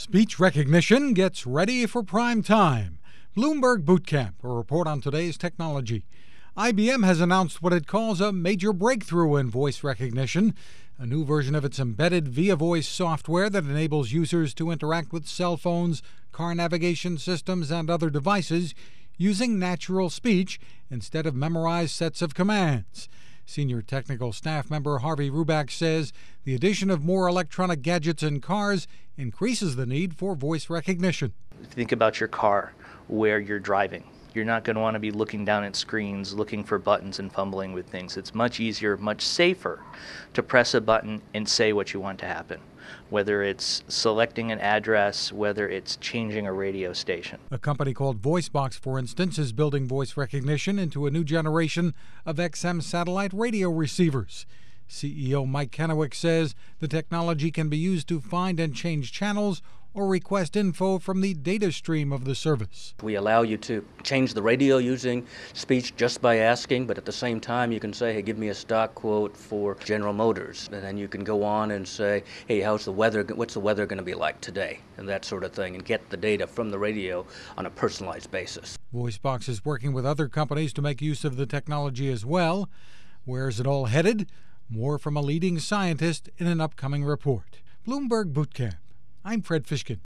Speech recognition gets ready for prime time. Bloomberg Bootcamp, a report on today's technology. IBM has announced what it calls a major breakthrough in voice recognition, a new version of its embedded ViaVoice software that enables users to interact with cell phones, car navigation systems, and other devices using natural speech instead of memorized sets of commands. Senior technical staff member Harvey Ruback says the addition of more electronic gadgets in cars increases the need for voice recognition. Think about your car where you're driving. You're not going to want to be looking down at screens, looking for buttons and fumbling with things. It's much easier, much safer to press a button and say what you want to happen, whether it's selecting an address, whether it's changing a radio station. A company called VoiceBox, for instance, is building voice recognition into a new generation of XM satellite radio receivers. CEO Mike Kennewick says the technology can be used to find and change channels or request info from the data stream of the service. We allow you to change the radio using speech just by asking, but at the same time you can say, hey, give me a stock quote for General Motors. And then you can go on and say, hey, what's the weather going to be like today? And that sort of thing, and get the data from the radio on a personalized basis. VoiceBox is working with other companies to make use of the technology as well. Where's it all headed? More from a leading scientist in an upcoming report. Bloomberg Bootcamp. I'm Fred Fishkin.